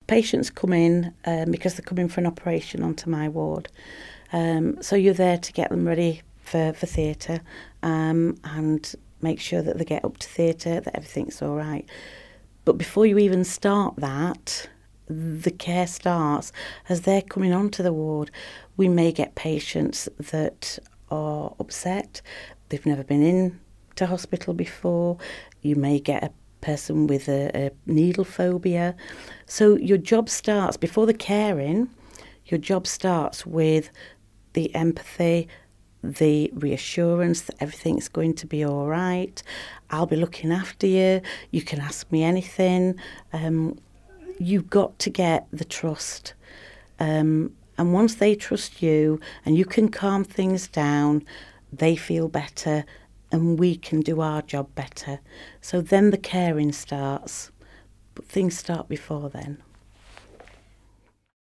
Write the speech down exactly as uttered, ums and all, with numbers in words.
patients come in um, because they're coming for an operation onto my ward. Um, so you're there to get them ready for, for theatre um, and make sure that they get up to theatre, that everything's all right. But before you even start that, the care starts as they're coming onto the ward. We may get patients that are upset. They've never been in to hospital before. You may get a person with a, a needle phobia. So your job starts, before the caring, your job starts with the empathy, the reassurance that everything's going to be all right. I'll be looking after you. You can ask me anything. Um, you've got to get the trust. Um, and once they trust you and you can calm things down, they feel better and we can do our job better. So then the caring starts. But things start before then.